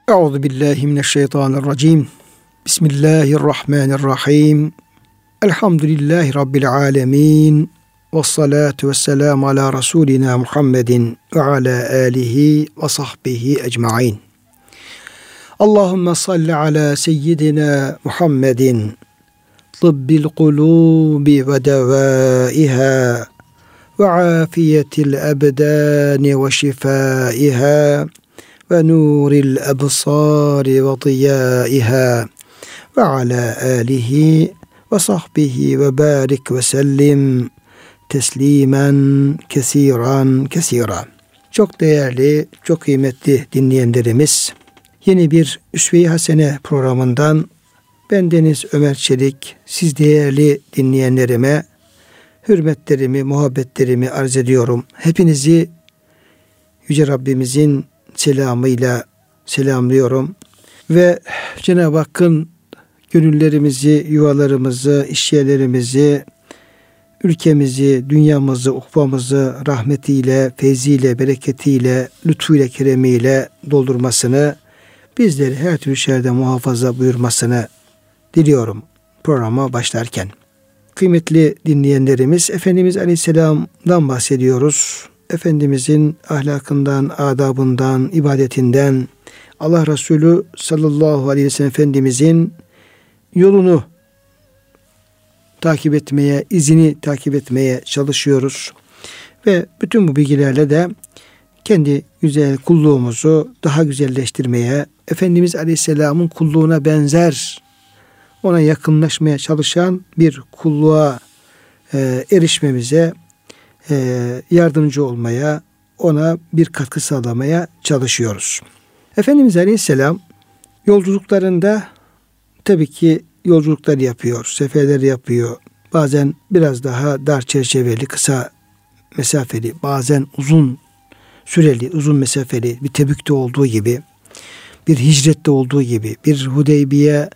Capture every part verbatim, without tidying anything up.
Euzu billahi mineşşeytanirracim. Bismillahirrahmanirrahim. Elhamdülillahi rabbil alamin. Ves salatu vesselam ala rasulina Muhammedin ve ala alihi ve sahbihi ecmaîn. Allahumme salli ala seyyidina Muhammedin tıbbil kulubi ve devaiha ve afiyetil ebdani ve şifaiha ve nuril ebsari ve diyaiha ve ala alihi ve sahbihi ve barik ve sellim teslimen kesiran kesiran. Çok değerli, çok kıymetli dinleyenlerimiz, yeni bir Üsve-i Hasene programından bendeniz Ömer Çelik, siz değerli dinleyenlerime hürmetlerimi, muhabbetlerimi arz ediyorum. Hepinizi Yüce Rabbimizin selamıyla selamlıyorum ve Cenab-ı Hakk'ın gönüllerimizi, yuvalarımızı, işyerlerimizi, ülkemizi, dünyamızı, ukbamızı rahmetiyle, feyziyle, bereketiyle, lütfuyla, keremiyle doldurmasını, bizleri her türlü şerden muhafaza buyurmasını diliyorum programa başlarken. Kıymetli dinleyenlerimiz, Efendimiz Aleyhisselam'dan bahsediyoruz. Efendimizin ahlakından, adabından, ibadetinden, Allah Resulü sallallahu aleyhi ve sellem Efendimizin yolunu takip etmeye, izini takip etmeye çalışıyoruz. Ve bütün bu bilgilerle de kendi güzel kulluğumuzu daha güzelleştirmeye, Efendimiz Aleyhisselam'ın kulluğuna benzer, ona yakınlaşmaya çalışan bir kulluğa e, erişmemize e, yardımcı olmaya, ona bir katkı sağlamaya çalışıyoruz. Efendimiz Aleyhisselam yolculuklarında tabii ki yolculuklar yapıyor, seferler yapıyor. Bazen biraz daha dar çerçeveli, kısa mesafeli, bazen uzun süreli, uzun mesafeli, bir Tebük'te olduğu gibi, bir hicrette olduğu gibi, bir Hudeybiye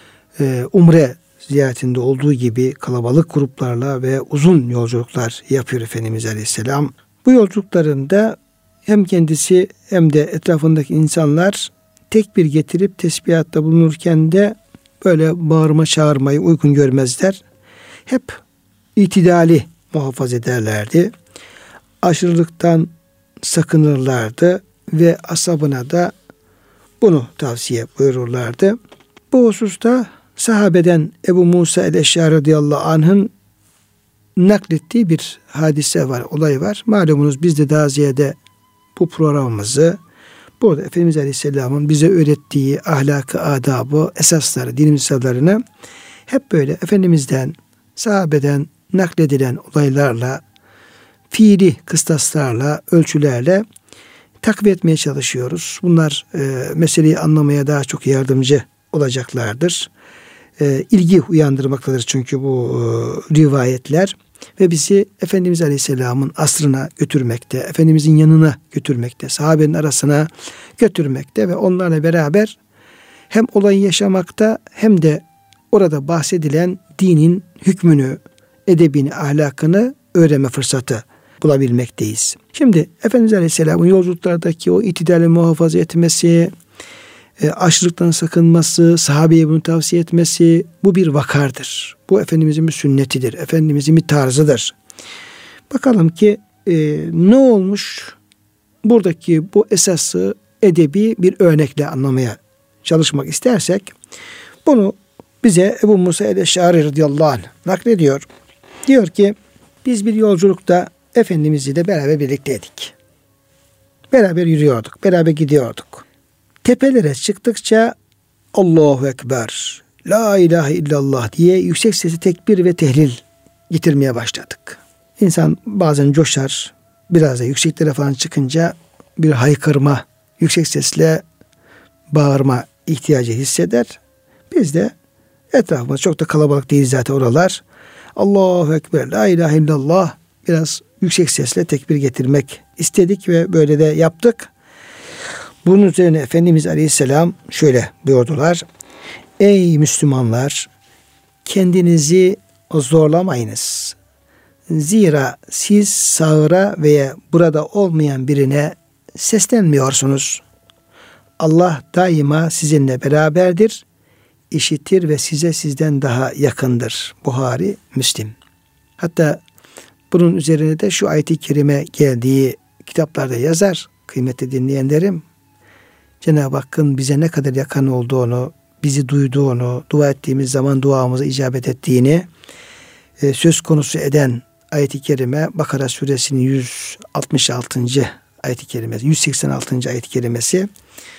e, Umre ziyaretinde olduğu gibi kalabalık gruplarla ve uzun yolculuklar yapıyor Efendimiz Aleyhisselam. Bu yolculuklarında hem kendisi hem de etrafındaki insanlar tekbir getirip tesbihatta bulunurken de böyle bağırma çağırmayı uygun görmezler. Hep itidali muhafaza ederlerdi. Aşırılıktan sakınırlardı ve ashabına da bunu tavsiye buyururlardı. Bu hususta sahabeden Ebu Musa el-Eş'ari radıyallahu anh'ın naklettiği bir hadise var, olay var. Malumunuz biz de daha ziyade bu programımızı burada Efendimiz Aleyhisselam'ın bize öğrettiği ahlakı, adabı, esasları, din misallarını hep böyle Efendimiz'den, sahabeden nakledilen olaylarla, fiili kıstaslarla, ölçülerle takviye etmeye çalışıyoruz. Bunlar e, meseleyi anlamaya daha çok yardımcı olacaklardır. E, ilgi uyandırmaktadır çünkü bu e, rivayetler ve bizi Efendimiz Aleyhisselam'ın asrına götürmekte, Efendimizin yanına götürmekte, sahabenin arasına götürmekte ve onlarla beraber hem olayı yaşamakta hem de orada bahsedilen dinin hükmünü, edebini, ahlakını öğrenme fırsatı bulabilmekteyiz. Şimdi Efendimiz Aleyhisselam'ın yolculuklardaki o itidali muhafaza etmesi, e, aşırılıktan sakınması, sahabeye bunu tavsiye etmesi, bu bir vakardır. Bu Efendimizin bir sünnetidir. Efendimizin bir tarzıdır. Bakalım ki e, ne olmuş? Buradaki bu esası edebi bir örnekle anlamaya çalışmak istersek, bunu bize Ebu Musa el-Eş'ari radıyallahu anh naklediyor. Diyor ki, biz bir yolculukta Efendimiz ile beraber birlikteydik. Beraber yürüyorduk, beraber gidiyorduk. Tepelere çıktıkça Allahu Ekber, La ilahe illallah diye yüksek sesli tekbir ve tehlil getirmeye başladık. İnsan bazen coşar, biraz da yükseklere falan çıkınca bir haykırma, yüksek sesle bağırma ihtiyacı hisseder. Biz de etrafımız çok da kalabalık değil zaten oralar. Allahu Ekber, La ilahe illallah biraz yüksek sesle tekbir getirmek istedik ve böyle de yaptık. Bunun üzerine Efendimiz Aleyhisselam şöyle buyurdular. Ey Müslümanlar, kendinizi zorlamayınız. Zira siz sağıra veya burada olmayan birine seslenmiyorsunuz. Allah daima sizinle beraberdir, işitir ve size sizden daha yakındır. Buhari, Müslim. Hatta bunun üzerine de şu ayet-i kerime geldiği kitaplarda yazar. Kıymetli dinleyenlerim, Cenab-ı Hakk'ın bize ne kadar yakın olduğunu, bizi duyduğunu, dua ettiğimiz zaman duamıza icabet ettiğini e, söz konusu eden ayet-i kerime Bakara suresinin yüz altmış altıncı ayet-i kerimesi, yüz seksen altıncı ayet-i kerimesi.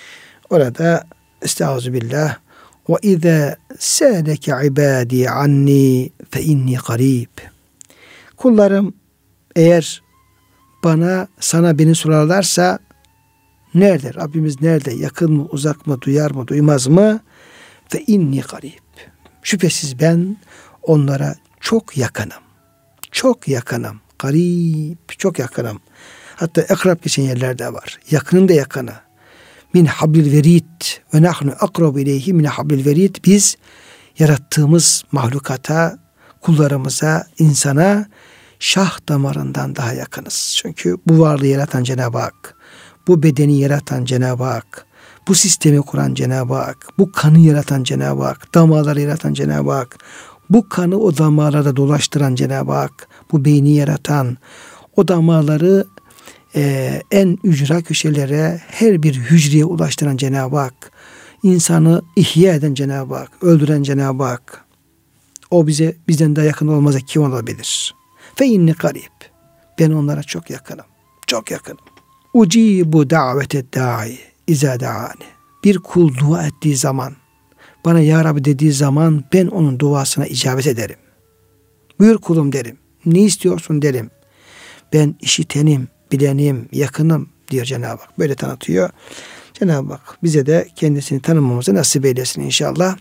Orada Estağfirullah ve izâ sâleke ibâdî annî fe inni garîb. Kullarım eğer bana, sana beni sorarlarsa nerede? Rabbimiz nerede? Yakın mı, uzak mı, duyar mı, duymaz mı? Fe inni garîb. Şüphesiz ben onlara çok yakınım. Çok yakınım. Garîb, çok yakınım. Hatta ekrab geçen yerlerde var. Yakının da yakını. Min hablil verid ve nahnu akrabu ileyhi min hablil verid. Biz yarattığımız mahlukata, kullarımıza, insana şah damarından daha yakınız. Çünkü bu varlığı yaratan Cenab-ı Hak, bu bedeni yaratan Cenab-ı Hak, bu sistemi kuran Cenab-ı Hak, bu kanı yaratan Cenab-ı Hak, damarları yaratan Cenab-ı Hak, bu kanı o damarlara dolaştıran Cenab-ı Hak, bu beyni yaratan, o damarları e, en ücra köşelere, her bir hücreye ulaştıran Cenab-ı Hak, insanı ihya eden Cenab-ı Hak, öldüren Cenab-ı Hak, o bize bizden daha yakın olmazsa kim olabilir? Fe inni garib. Ben onlara çok yakınım. Çok yakınım. Ucibu daveted da'i izâ da'ani. Bir kul dua ettiği zaman, bana ya Rabbi dediği zaman ben onun duasına icabet ederim. Buyur kulum derim. Ne istiyorsun derim. Ben işitenim, bilenim, yakınım diyor Cenab-ı Hak. Böyle tanıtıyor. Cenab-ı Hak bize de kendisini tanımamızı nasip eylesin inşallah.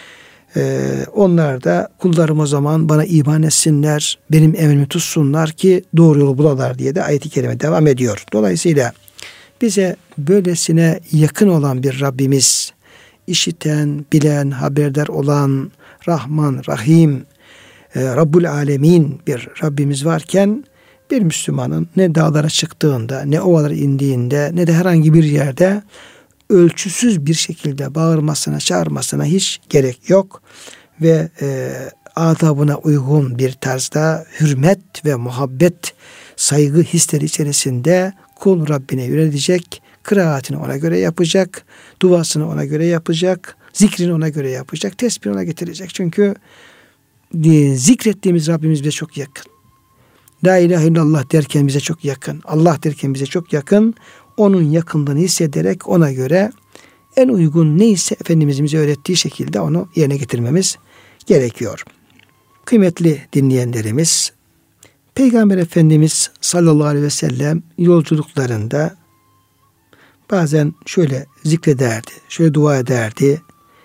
Ee, onlar da kullarım o zaman bana iman etsinler, benim emrimi tutsunlar ki doğru yolu bulalar diye de ayet-i kerime devam ediyor. Dolayısıyla bize böylesine yakın olan bir Rabbimiz, işiten, bilen, haberdar olan, Rahman, Rahim, e, Rabbul Alemin bir Rabbimiz varken bir Müslümanın ne dağlara çıktığında, ne ovalara indiğinde, ne de herhangi bir yerde ölçüsüz bir şekilde bağırmasına, çağırmasına hiç gerek yok. Ve e, adabına uygun bir tarzda hürmet ve muhabbet, saygı hisleri içerisinde kul Rabbine yönelecek, kıraatini ona göre yapacak, duasını ona göre yapacak, zikrini ona göre yapacak, tesbihini ona getirecek. Çünkü e, zikrettiğimiz Rabbimiz bize çok yakın. La ilahe illallah derken bize çok yakın. Allah derken bize çok yakın. Onun yakınlığını hissederek ona göre en uygun neyse Efendimizin bize öğrettiği şekilde onu yerine getirmemiz gerekiyor. Kıymetli dinleyenlerimiz, Peygamber Efendimiz sallallahu aleyhi ve sellem yolculuklarında bazen şöyle zikrederdi, şöyle dua ederdi.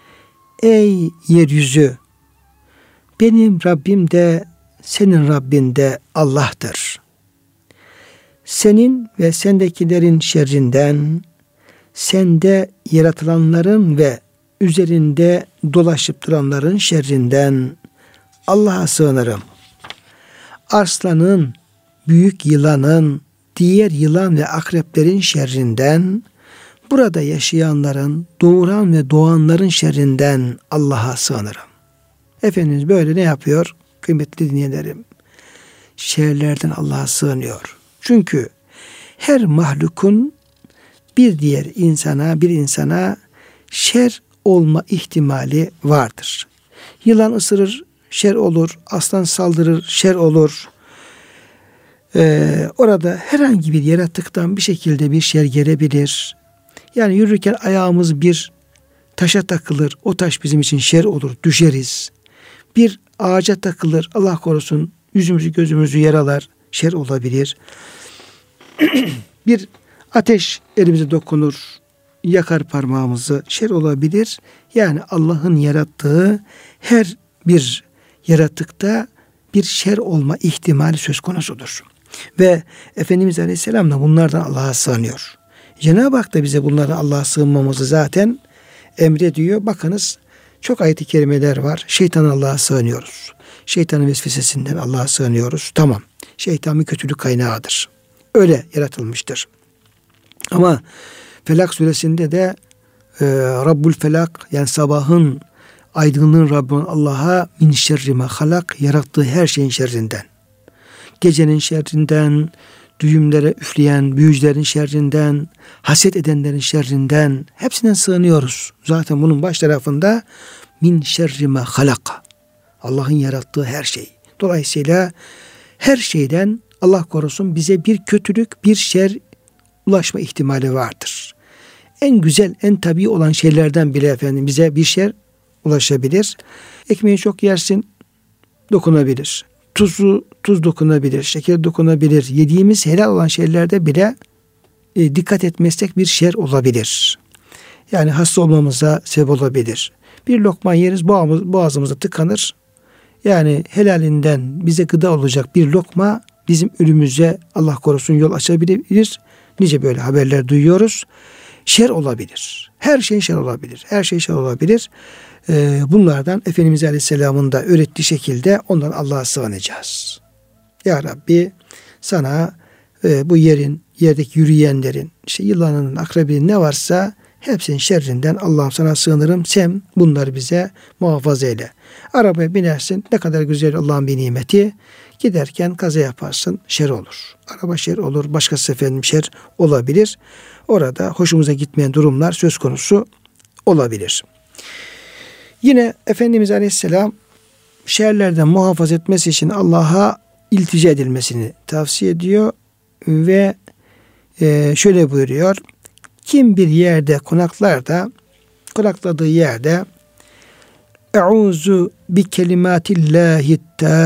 Ey yeryüzü, benim Rabbim de senin Rabbin de Allah'tır. Senin ve sendekilerin şerrinden, sende yaratılanların ve üzerinde dolaşıp duranların şerrinden Allah'a sığınırım. Arslanın, büyük yılanın, diğer yılan ve akreplerin şerrinden, burada yaşayanların, doğuran ve doğanların şerrinden Allah'a sığınırım. Efendimiz böyle ne yapıyor? Kıymetli dinleyenlerim, şerlerden Allah'a sığınıyor. Çünkü her mahlukun bir diğer insana, bir insana şer olma ihtimali vardır. Yılan ısırır, şer olur. Aslan saldırır, şer olur. Ee, orada herhangi bir yaratıktan bir şekilde bir şer gelebilir. Yani yürürken ayağımız bir taşa takılır. O taş bizim için şer olur, düşeriz. Bir ağaca takılır, Allah korusun yüzümüzü gözümüzü yaralar, şer olabilir. Bir ateş elimize dokunur, yakar parmağımızı, şer olabilir. Yani Allah'ın yarattığı her bir yaratıkta bir şer olma ihtimali söz konusudur. Ve Efendimiz Aleyhisselam da bunlardan Allah'a sığınıyor. Cenab-ı Hak da bize bunlardan Allah'a sığınmamızı zaten emrediyor. Bakınız çok ayet-i kerimeler var. Şeytan Allah'a sığınıyoruz. Şeytanın vesvesesinden Allah'a sığınıyoruz. Tamam. Şeytan bir kötülük kaynağıdır. Öyle yaratılmıştır. Ama Felak suresinde de e, Rabbul Felak, yani sabahın aydınlığın Rabbi Allah'a min şerri ma halak, yarattığı her şeyin şerrinden. Gecenin şerrinden, düğümlere üfleyen büyücülerin şerrinden, haset edenlerin şerrinden, hepsinden sığınıyoruz. Zaten bunun baş tarafında min şerri ma halak, Allah'ın yarattığı her şey. Dolayısıyla her şeyden Allah korusun bize bir kötülük, bir şer ulaşma ihtimali vardır. En güzel, en tabii olan şeylerden bile efendim bize bir şer ulaşabilir. Ekmeği çok yersin, dokunabilir. Tuzu, tuz dokunabilir, şeker dokunabilir. Yediğimiz helal olan şeylerde bile e, dikkat etmezsek bir şer olabilir. Yani hasta olmamıza sebep olabilir. Bir lokma yeriz, boğazımız, boğazımıza tıkanır. Yani helalinden bize gıda olacak bir lokma bizim ölümümüze Allah korusun yol açabilir. Nice böyle haberler duyuyoruz. Şer olabilir. Her şey şer olabilir. Her şey şer olabilir. Ee, bunlardan Efendimiz Aleyhisselam'ın da öğrettiği şekilde ondan Allah'a sığınacağız. Ya Rabbi, sana e, bu yerin, yerdeki yürüyenlerin, işte yılanın, akrebinin ne varsa hepsinin şerrinden Allah'ım sana sığınırım. Sen bunları bize muhafaza eyle. Arabaya binersin, ne kadar güzel Allah'ın bir nimeti. Giderken kaza yaparsın, şer olur. Araba şer olur, başkası efendim şer olabilir. Orada hoşumuza gitmeyen durumlar söz konusu olabilir. Yine Efendimiz Aleyhisselam şerlerden muhafaza etmesi için Allah'a iltica edilmesini tavsiye ediyor ve e, şöyle buyuruyor. Kim bir yerde konaklar da konakladığı yerde Euzu bi kelimatillahi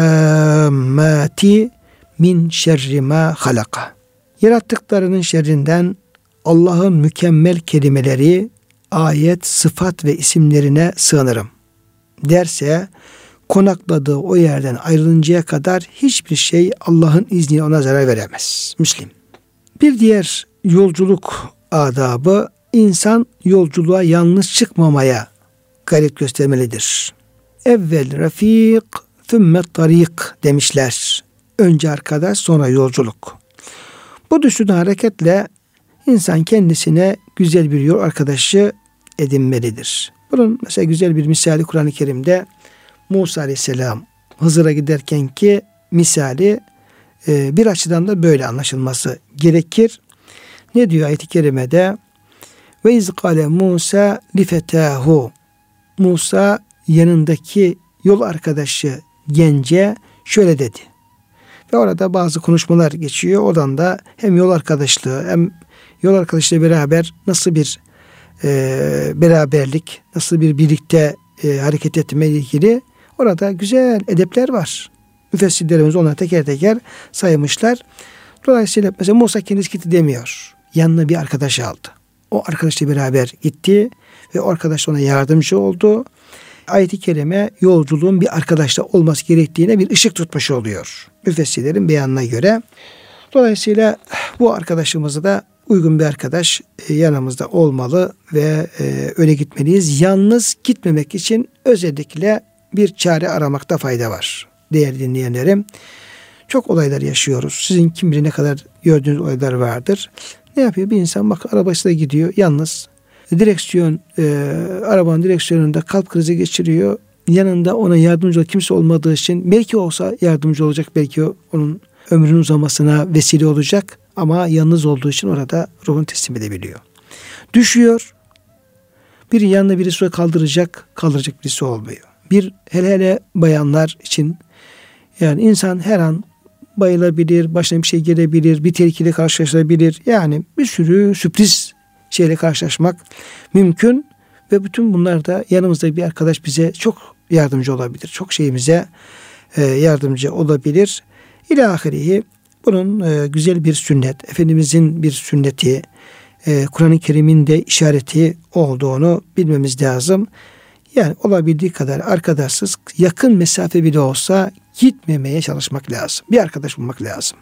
tammati min şerri ma halaka. Yarattıklarının şerrinden Allah'ın mükemmel kelimeleri, ayet, sıfat ve isimlerine sığınırım derse, konakladığı o yerden ayrılıncaya kadar hiçbir şey Allah'ın izniyle ona zarar veremez. Müslim. Bir diğer yolculuk adabı, insan yolculuğa yalnız çıkmamaya gayret göstermelidir. Evvel rafik, thumma tarik demişler. Önce arkadaş, sonra yolculuk. Bu düsturdan hareketle insan kendisine güzel bir yol arkadaşı edinmelidir. Bunun mesela güzel bir misali Kur'an-ı Kerim'de Musa Aleyhisselam Hızır'a giderken ki misali e, bir açıdan da böyle anlaşılması gerekir. Ne diyor ayet-i kerimede? Ve iz kâle Musa li fetâhu. Musa yanındaki yol arkadaşı gence şöyle dedi. Ve orada bazı konuşmalar geçiyor. Oradan da hem yol arkadaşlığı hem yol arkadaşıyla beraber nasıl bir e, beraberlik, nasıl bir birlikte e, hareket etme ile ilgili orada güzel edepler var. Müfessirlerimiz onları teker teker saymışlar. Dolayısıyla mesela Musa kendisi gitti demiyor. Yanına bir arkadaş aldı. O arkadaşla beraber gitti ve o arkadaş ona yardımcı oldu. Ayet-i kerime yolculuğun bir arkadaşla olması gerektiğine bir ışık tutmuş oluyor. Müfessirlerin beyanına göre. Dolayısıyla bu arkadaşımızı da uygun bir arkadaş yanımızda olmalı ve öyle gitmeliyiz. Yalnız gitmemek için özellikle bir çare aramakta fayda var. Değerli dinleyenlerim, çok olaylar yaşıyoruz. Sizin kim bilir ne kadar gördüğünüz olaylar vardır. Ne yapıyor? Bir insan bak arabasıyla gidiyor yalnız. Direksiyon, e, arabanın direksiyonunda kalp krizi geçiriyor. Yanında ona yardımcı olacak kimse olmadığı için, belki olsa yardımcı olacak, belki onun ömrünün uzamasına vesile olacak ama yalnız olduğu için orada ruhunu teslim edebiliyor. Düşüyor. Bir yanına birisi kaldıracak, kaldıracak birisi olmuyor. Bir hele hele bayanlar için, yani insan her an bayılabilir, başına bir şey gelebilir, bir tehlikeyle karşılaşabilir. Yani bir sürü sürpriz şeyle karşılaşmak mümkün ve bütün bunlar da yanımızda bir arkadaş bize çok yardımcı olabilir. Çok şeyimize e, yardımcı olabilir. İlahirihi bunun e, güzel bir sünnet, Efendimizin bir sünneti, e, Kur'an-ı Kerim'in de işareti olduğunu bilmemiz lazım. Yani olabildiği kadar arkadaşsız, yakın mesafe bile olsa gitmemeye çalışmak lazım. Bir arkadaş bulmak lazım.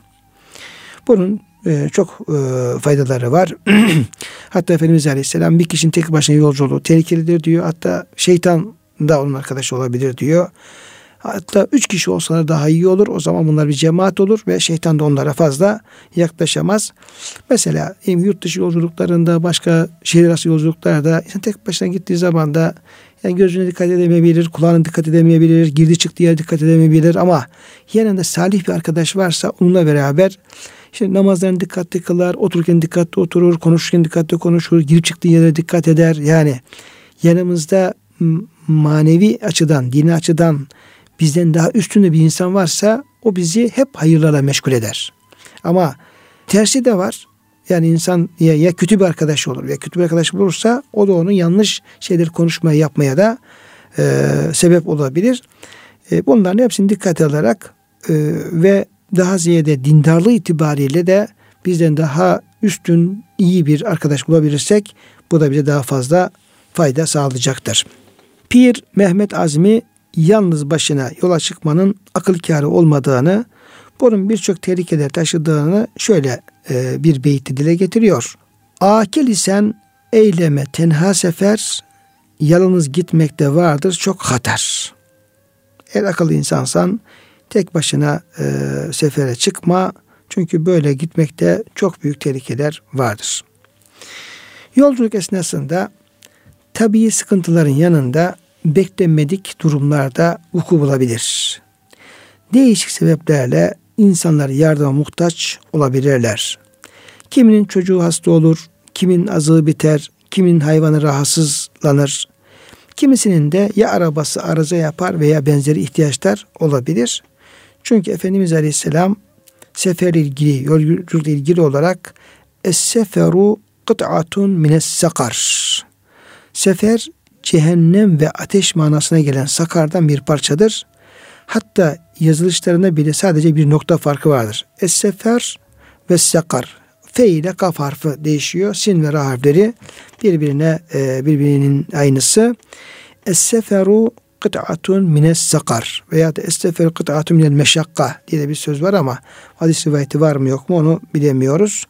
Bunun e, çok e, faydaları var. Hatta Efendimiz Aleyhisselam bir kişinin tek başına yolculuğu tehlikelidir diyor. Hatta şeytan da onun arkadaşı olabilir diyor. Hatta üç kişi olsalar daha iyi olur. O zaman bunlar bir cemaat olur ve şeytan da onlara fazla yaklaşamaz. Mesela yurt dışı yolculuklarında, başka şehir arası yolculuklarda insan tek başına gittiği zaman da yani gözüne dikkat edemeyebilir, kulağına dikkat edemeyebilir, girdi çıktı yere dikkat edemeyebilir ama yanında salih bir arkadaş varsa onunla beraber işte namazlarını dikkatli kılar, otururken dikkatli oturur, konuşurken dikkatli konuşur, girip çıktığı yere dikkat eder. Yani yanımızda manevi açıdan, dini açıdan bizden daha üstünde bir insan varsa o bizi hep hayırlarla meşgul eder. Ama tersi de var. Yani insan ya, ya kötü bir arkadaş olur ya kötü bir arkadaş bulursa o da onun yanlış şeyleri konuşmaya, yapmaya da e, sebep olabilir. E, bunların hepsini dikkate alarak e, ve daha ziyade dindarlığı itibariyle de bizden daha üstün, iyi bir arkadaş bulabilirsek bu da bize daha fazla fayda sağlayacaktır. Pir Mehmet Azmi yalnız başına yola çıkmanın akıl kârı olmadığını, bunun birçok tehlikeler taşıdığını şöyle e, bir beyti dile getiriyor. Akil isen eyleme tenha sefer, yalnız gitmekte vardır çok hatar. Eğer akıllı insansan tek başına e, sefere çıkma. Çünkü böyle gitmekte çok büyük tehlikeler vardır. Yolculuk esnasında tabii sıkıntıların yanında beklenmedik durumlarda vuku bulabilir. Değişik sebeplerle insanlar yardıma muhtaç olabilirler. Kiminin çocuğu hasta olur, kimin azığı biter, kimin hayvanı rahatsızlanır. Kimisinin de ya arabası arıza yapar veya benzeri ihtiyaçlar olabilir. Çünkü Efendimiz Aleyhisselam seferle ilgili, yolculukla ilgili olarak Es-seferu kıt'atun mines-sakar. Sefer cehennem ve ateş manasına gelen sakardan bir parçadır. Hatta yazılışlarında bile sadece bir nokta farkı vardır. Es-sefer ve sakar. Fe ile kaf harfi değişiyor. Sin ve ra harfleri birbirine birbirinin aynısı. Es-seferu kıt'atun mines sakar veya da es-seferu kıt'atun minel meşakka diye de bir söz var ama hadis rivayeti var mı yok mu onu bilemiyoruz.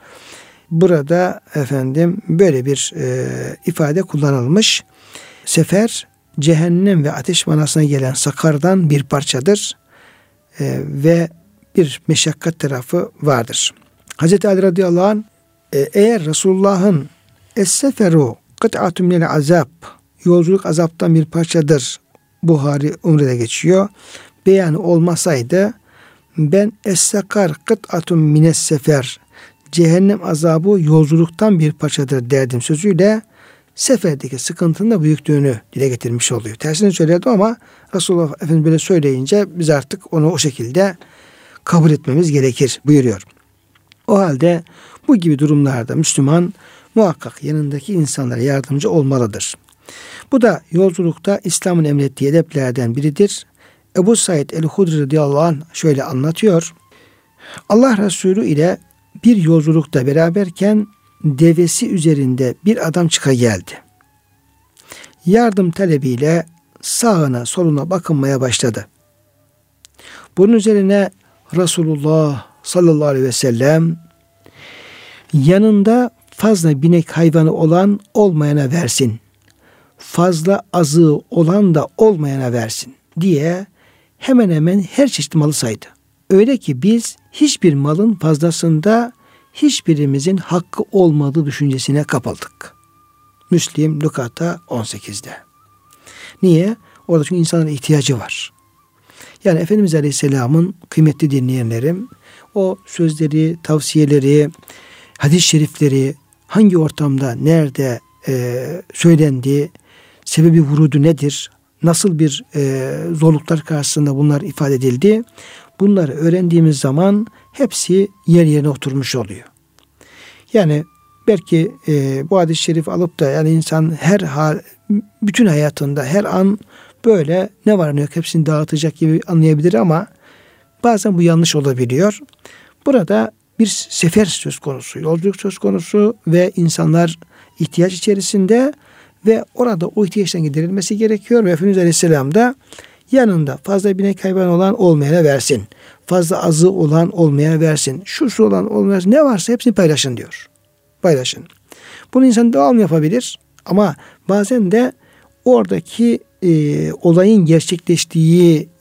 Burada efendim böyle bir e, ifade kullanılmış. Sefer cehennem ve ateş manasına gelen sakardan bir parçadır e, ve bir meşakkat tarafı vardır. Hazreti Ali radıyallahu anh e, eğer Resulullah'ın es-seferu kıt'atun minel azab, yolculuk azaptan bir parçadır, Buhari Umre'de geçiyor, beyanı olmasaydı ben es-sakar kıt'atun mines sefer, cehennem azabı yolculuktan bir parçadır derdim sözüyle seferdeki sıkıntının da büyüklüğünü dile getirmiş oluyor. Tersini söyledim ama Resulullah Efendimiz böyle söyleyince biz artık onu o şekilde kabul etmemiz gerekir buyuruyor. O halde bu gibi durumlarda Müslüman muhakkak yanındaki insanlara yardımcı olmalıdır. Bu da yolculukta İslam'ın emrettiği edeplerden biridir. Ebu Said el-Hudri radıyallahu anh şöyle anlatıyor. Allah Resulü ile bir yolculukta beraberken devesi üzerinde bir adam çıka geldi. Yardım talebiyle sağına soluna bakınmaya başladı. Bunun üzerine Resulullah sallallahu aleyhi ve sellem yanında fazla binek hayvanı olan olmayana versin, fazla azığı olan da olmayana versin diye hemen hemen her çeşit malı saydı. Öyle ki biz hiçbir malın fazlasında hiçbirimizin hakkı olmadığı düşüncesine kapıldık. Müslim Lukata on sekizde. Niye? Orada çünkü insanların ihtiyacı var. Yani Efendimiz Aleyhisselam'ın kıymetli dinleyenlerim, o sözleri, tavsiyeleri, hadis-i şerifleri hangi ortamda, nerede e, söylendi, sebebi vurudu nedir, nasıl bir e, zorluklar karşısında bunlar ifade edildi, bunları öğrendiğimiz zaman hepsi yer yerine oturmuş oluyor. Yani belki e, bu hadis-i şerif alıp da yani insan her hal, bütün hayatında her an böyle ne var ne yok hepsini dağıtacak gibi anlayabilir ama bazen bu yanlış olabiliyor. Burada bir sefer söz konusu, yolculuk söz konusu ve insanlar ihtiyaç içerisinde ve orada o ihtiyaçtan giderilmesi gerekiyor ve Efendimiz Aleyhisselam da yanında fazla binek hayvan olan olmayana versin. Fazla azı olan olmayana versin. Şusu olan olmayana ne varsa hepsini paylaşın diyor. Paylaşın. Bunu insan devam yapabilir ama bazen de oradaki e, olayın gerçekleştiği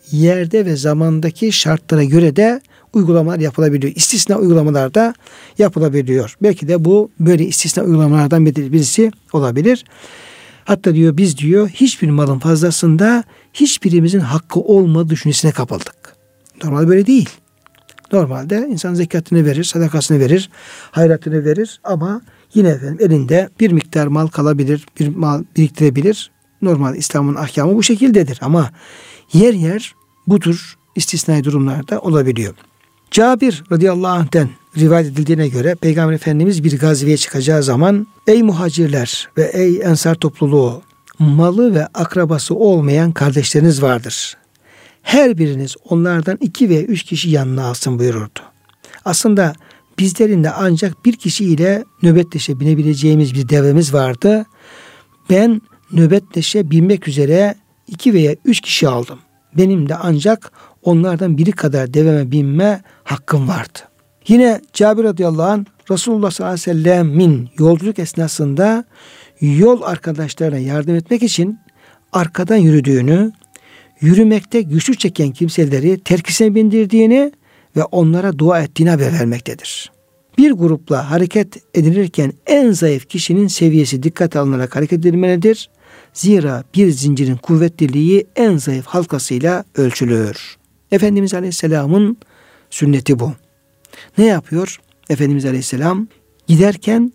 yerde ve zamandaki şartlara göre de uygulamalar yapılabiliyor. İstisna uygulamalar da yapılabiliyor. Belki de bu böyle istisna uygulamalardan birisi olabilir. Hatta diyor biz diyor hiçbir malın fazlasında hiçbirimizin hakkı olmadığı düşüncesine kapıldık. Normalde böyle değil. Normalde insan zekatını verir, sadakasını verir, hayratını verir ama yine efendim elinde bir miktar mal kalabilir, bir mal biriktirebilir. Normal İslam'ın ahkamı bu şekildedir ama yer yer bu tür istisnai durumlarda olabiliyor. Cabir radıyallahu anh'ten rivayet edildiğine göre Peygamber Efendimiz bir gazveye çıkacağı zaman ey muhacirler ve ey ensar topluluğu, malı ve akrabası olmayan kardeşleriniz vardır. Her biriniz onlardan iki veya üç kişi yanına alsın buyururdu. Aslında bizlerin de ancak bir kişiyle nöbetleşe binebileceğimiz bir devemiz vardı. Ben nöbetleşe binmek üzere iki veya üç kişi aldım. Benim de ancak onlardan biri kadar deveme binme hakkım vardı. Yine Cabir radıyallahu anh Resulullah sallallahu aleyhi ve sellemin yolculuk esnasında yol arkadaşlarına yardım etmek için arkadan yürüdüğünü, yürümekte güçlük çeken kimseleri terkisine bindirdiğini ve onlara dua ettiğini haber vermektedir. Bir grupla hareket edilirken en zayıf kişinin seviyesi dikkate alınarak hareket edilmelidir. Zira bir zincirin kuvvetliliği en zayıf halkasıyla ölçülür. Efendimiz Aleyhisselam'ın sünneti bu. Ne yapıyor? Efendimiz Aleyhisselam giderken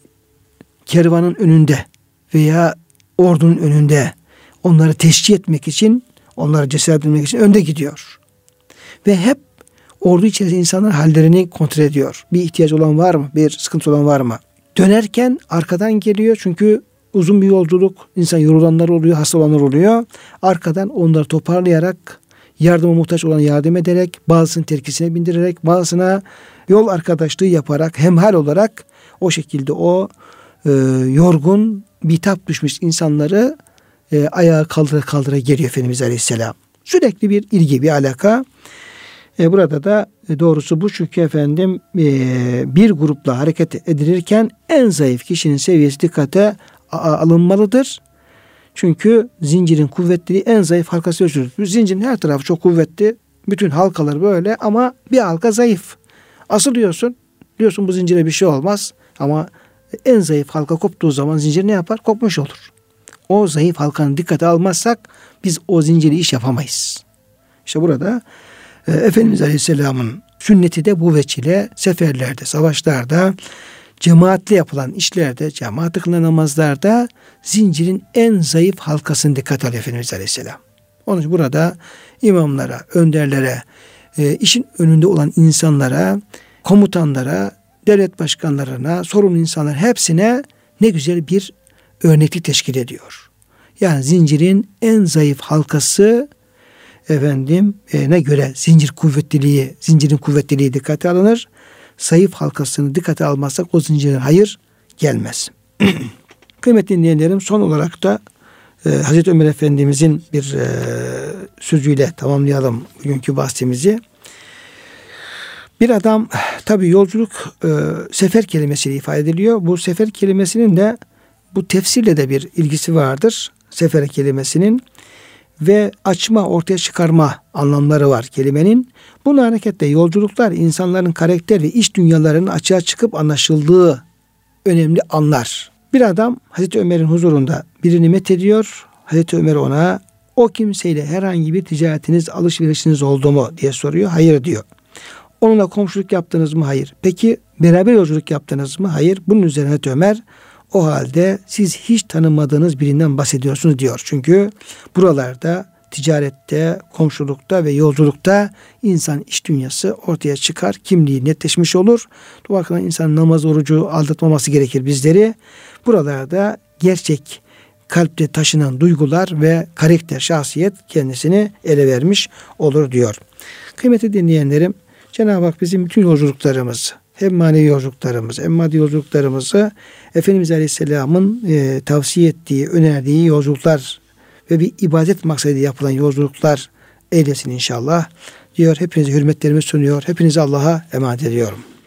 kervanın önünde veya ordunun önünde onları teşcih etmek için, onları cesaretlendirmek için önde gidiyor. Ve hep ordu içerisinde insanların hallerini kontrol ediyor. Bir ihtiyaç olan var mı? Bir sıkıntı olan var mı? Dönerken arkadan geliyor çünkü uzun bir yolculuk, insan yorulanlar oluyor, hasta olanlar oluyor. Arkadan onları toparlayarak, yardıma muhtaç olan yardım ederek, bazısını terkisine bindirerek, bazısına yol arkadaşlığı yaparak, hemhal olarak o şekilde o e, yorgun, bitap düşmüş insanları e, ayağa kaldıra kaldıra geliyor Efendimiz Aleyhisselam. Sürekli bir ilgi, bir alaka. E, burada da e, doğrusu bu çünkü efendim e, bir grupla hareket edilirken en zayıf kişinin seviyesi dikkate alınmalıdır. Çünkü zincirin kuvvetliliği en zayıf halkası ölçülür. Zincirin her tarafı çok kuvvetli. Bütün halkalar böyle ama bir halka zayıf. Asılıyorsun. Diyorsun bu zincire bir şey olmaz. Ama en zayıf halka koptuğu zaman zincir ne yapar? Kopmuş olur. O zayıf halkanın dikkate almazsak biz o zinciri iş yapamayız. İşte burada e, Efendimiz Aleyhisselam'ın sünneti de bu veçile seferlerde, savaşlarda, cemaatle yapılan işlerde, cemaat kılınan namazlarda zincirin en zayıf halkasını dikkat alıyor Efendimiz Aleyhisselam. Onun için burada imamlara, önderlere, e, işin önünde olan insanlara, komutanlara, devlet başkanlarına, sorumlu insanlar hepsine ne güzel bir örneklik teşkil ediyor. Yani zincirin en zayıf halkası efendim e, ne göre zincir kuvvetliliği, zincirin kuvvetliliği dikkate alınır. Zayıf halkasını dikkate almazsak o zincire hayır gelmez. Kıymetli dinleyenlerim, son olarak da e, Hazreti Ömer Efendimizin bir e, sözüyle tamamlayalım bugünkü bahsimizi. Bir adam tabi yolculuk e, sefer kelimesiyle ifade ediliyor. Bu sefer kelimesinin de bu tefsirle de bir ilgisi vardır. Sefer kelimesinin ve açma, ortaya çıkarma anlamları var kelimenin. Bunun hareketle yolculuklar insanların karakter ve iç dünyalarının açığa çıkıp anlaşıldığı önemli anlar. Bir adam Hazreti Ömer'in huzurunda birini methediyor. Hazreti Ömer ona o kimseyle herhangi bir ticaretiniz, alışverişiniz oldu mu diye soruyor. Hayır diyor. Onunla komşuluk yaptınız mı? Hayır. Peki beraber yolculuk yaptınız mı? Hayır. Bunun üzerine Hazreti Ömer o halde siz hiç tanımadığınız birinden bahsediyorsunuz diyor. Çünkü buralarda ticarette, komşulukta ve yolculukta insan iç dünyası ortaya çıkar. Kimliği netleşmiş olur. Bu bakımdan insan namaz, orucu aldatmaması gerekir bizleri. Buralarda gerçek kalpte taşınan duygular ve karakter, şahsiyet kendisini ele vermiş olur diyor. Kıymetli dinleyenlerim, Cenab-ı Hak bizim bütün yolculuklarımızı, hem manevi yolculuklarımızı hem maddi yolculuklarımızı Efendimiz Aleyhisselam'ın e, tavsiye ettiği, önerdiği yolculuklar ve bir ibadet maksadıyla yapılan yolculuklar eylesin inşallah diyor. Hepinize hürmetlerimi sunuyor. Hepinizi Allah'a emanet ediyorum.